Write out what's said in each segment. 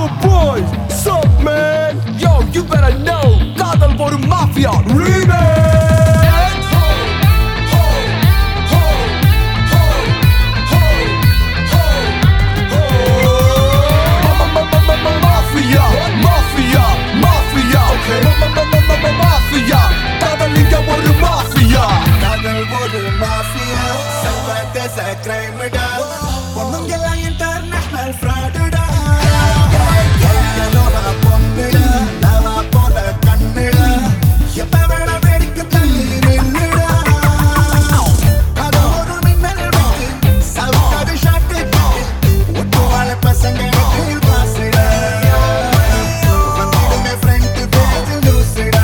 boys, sup man? Yo, you better know, காதல் ஒரு mafia remix. Mafia, mafia, mafia, okay. Mafia, காதல் இங்க ஒரு mafia. காதல் ஒரு mafia, சர்வதேச crime டா. பொண்ணுங்கெல்லாம் international fraud டா. லோவா பொண்ணுடா, லவா போல கண்ணுடா. எப்ப வேணா வெடிக்க தள்ளி நின்னுடா. அது ஒரு மின்னல் வெட்டு, சவுக்காது ஷாட் வெட்டு. ஒட்டு வாழ பசங்க பாசுடா. வந்திடுமே ஃப்ரெண்ட் பேஜ் லூசுடா.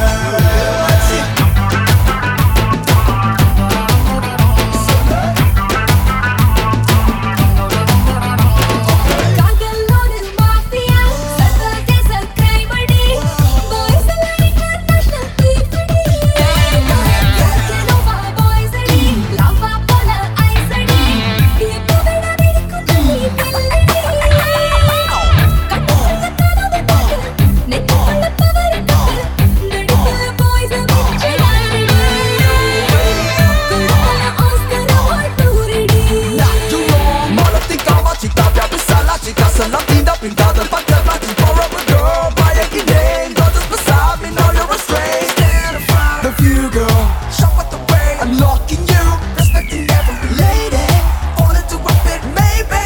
Salam tindak pintada pakai baju forever girl. Bayangin name, kau just beside me, now you're a stranger. The view girl, shop at the way, unlocking you, respecting every lady. Fall into a bit, maybe.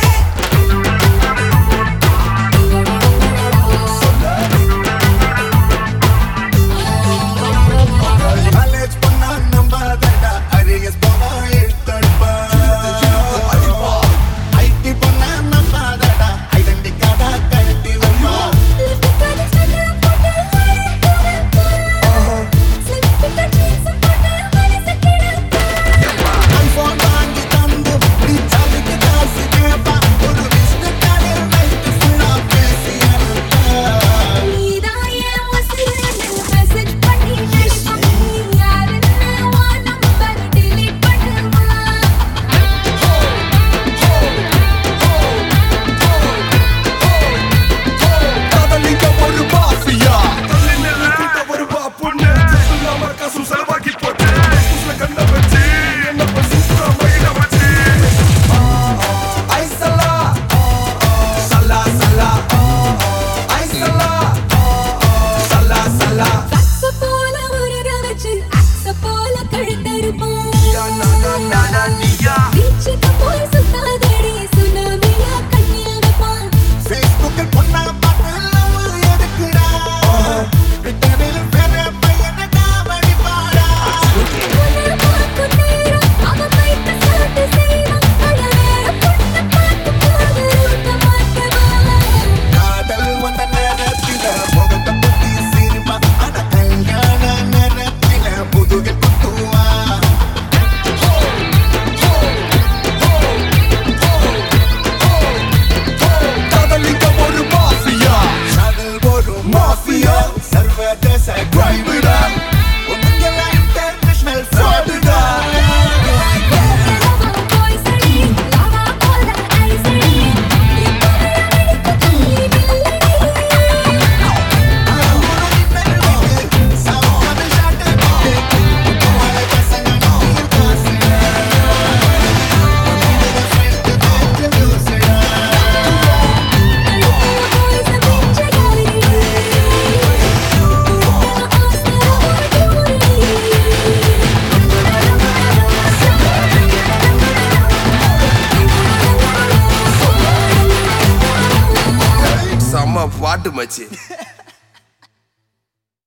College பண்ணா நம்பாதடா, Arias போனா எடுத்தடுப்பா. IT பண்ணா நம்பாதடா, identity கார்டா கழட்டி வைப்பா. iPhone வாங்கி தந்து, recharge-க்கு காசு கேப்பா. ஒரு visitor card-ல் night full-ஆ பேசி அனுப்பா. காதல் இங்க ஒரு mafia. கூட்ட ஒரு பொண்ணு, சொல்லாம காசும் செலவாக்கி போட்டு. புதுசுல கண்ணை வச்சு, என்ன பசுசா மயில வச்சு. ஐசலா, சலா சலா. ஐசலா, சலா சலா. யா na na na na நீயா. Facebook-ல் பொண்ணா பார்த்து love எதுக்குடா? Twitter-ல் வேற பையனடா வழிபாடா. காதல் வந்த நேரத்தில முகத்தை பத்தி சிரிப்பா. ஆனா கல்யாண நேரத்தில முதுகில் குத்துவா. காதல் இங்க ஒரு mafia. காதல் ஒரு mafia, சர்வதேச crime டா. பொண்ணுங்கெல்லாம் international fraud டா. செம்ம பாட்டு மச்சி.